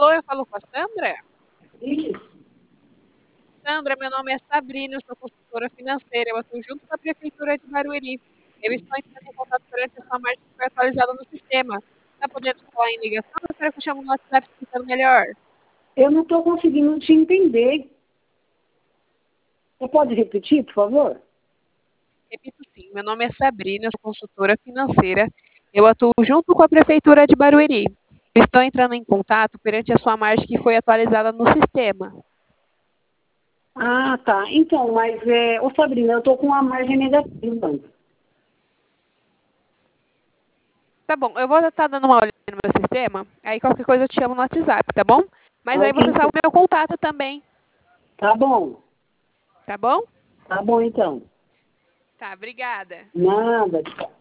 Alô, eu falo com a Sandra? Isso. Sandra, meu nome é Sabrina, eu sou consultora financeira, eu atuo junto com a Prefeitura de Barueri. Eu estou entrando em contato perante a sua marca que foi atualizada no sistema. Está podendo falar em ligação? Eu quero que eu chame no WhatsApp explicando melhor. Eu não estou conseguindo te entender. Você pode repetir, por favor? Repito sim, meu nome é Sabrina, eu sou consultora financeira, eu atuo junto com a Prefeitura de Barueri. Eu estou entrando em contato perante a sua margem que foi atualizada no sistema. Ah, tá. Então, mas, ô Sabrina, eu estou com uma margem negativa. Tá bom, eu vou estar dando uma olhada no meu sistema, aí qualquer coisa eu te chamo no WhatsApp, tá bom? Mas aí Ok, você sabe o meu contato também, tá bom. tá bom? Tá bom, então. Tá, obrigada. Nada.